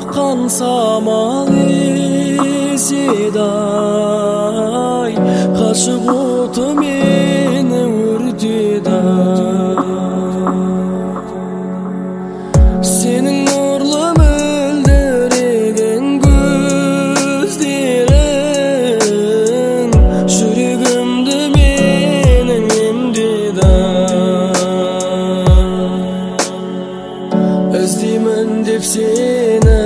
аккан самал эсидай, кашык оту мени үртүдө. Сенин нурлу мөлдөрөгөн көздөрүң жүрөгүмдү менин эмдида. Özleymen деп seni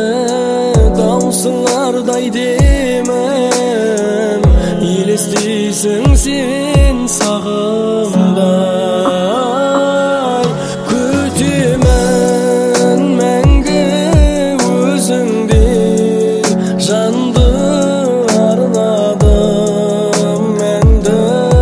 таусыңардай демем, елестейсің сен сағымдай. Күтемін мәңгі өзіңде, жанды арнадым мәңді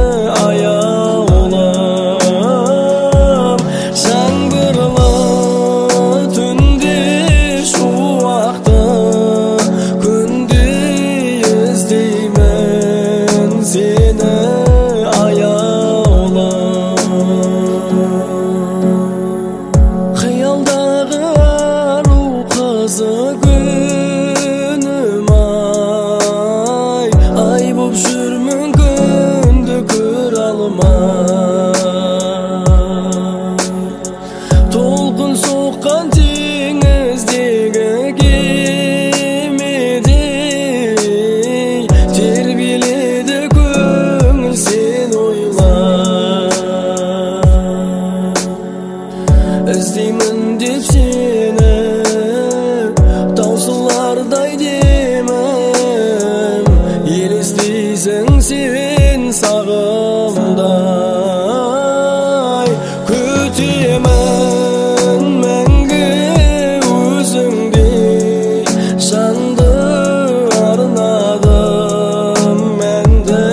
аяулым. Жаңбырлы түнде шуақты күнде іздеймін сені аяулым. Қиялдағы ару қызы күнім ай боп жүрмін күнді көр алмай. Толқын соққан теңіздегі кемедей тербеледі көңіл сен ойлай. Іздеймін деп сені таусылардай демем, елестейсің сен сағымдай. Күтемін мәңгі өзіңде, жанды арнадым мәңді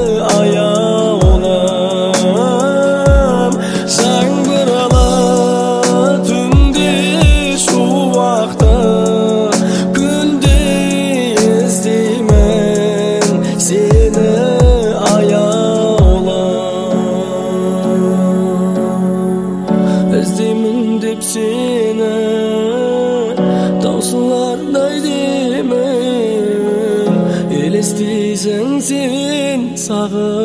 аяулым. Жаңбырлы түнде шуақты күнде іздеймін сені аяулым. Іздеймін деп сені таусылардай демем, елестейсің сен сағым